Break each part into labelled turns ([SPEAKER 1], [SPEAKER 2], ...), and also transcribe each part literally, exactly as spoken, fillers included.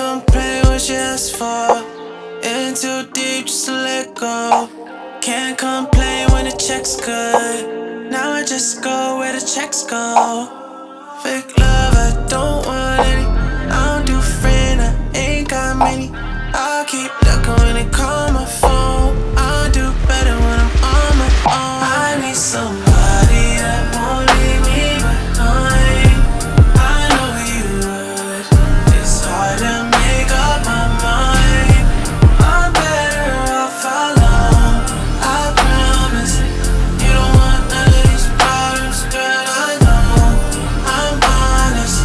[SPEAKER 1] don't play what you asked for. In too deep just to let go. Can't complain when the check's good. Now I just go where the checks go. Fake love, I don't want any. I don't do friend, I ain't got many. I'll keep looking when they call my phone. I'll do better when I'm on my own. I need somebody that won't leave me behind. I know you would. It's hard to make up my mind. I'm better off alone, I promise. You don't want none of these problems, girl, I know. I'm honest.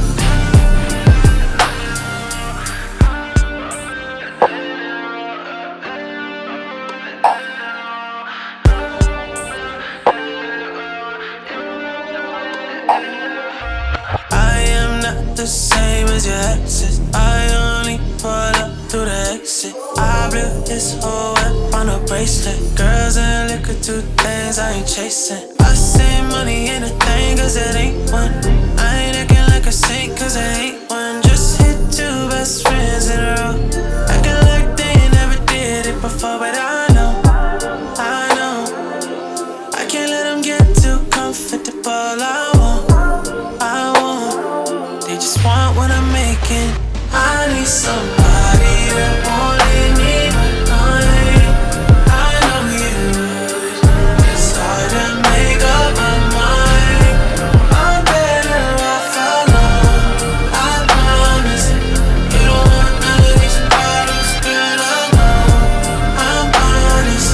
[SPEAKER 1] I am not the same as your exes. I only pull up through the exit. I blew this whole whip on a bracelet. Girls and liquor, two things I ain't chasing. I say money ain't a thing, cause it ain't one. I ain't acting like a saint, cause I ain't one. Just hit two best friends in a row. Acting like they never did it before, but I know, I know. I can't let them get too comfortable. I won't, I won't. They just want what I'm making. I need somebody that won't leave me behind. I know you would. It's hard to make up my mind. I'm better off alone, I promise. You don't want none of these problems, girl, I know. I'm honest.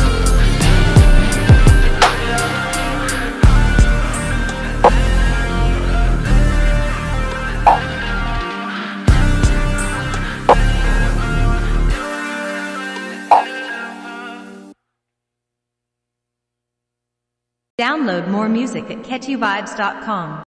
[SPEAKER 2] Download more music at catchy vibes dot com.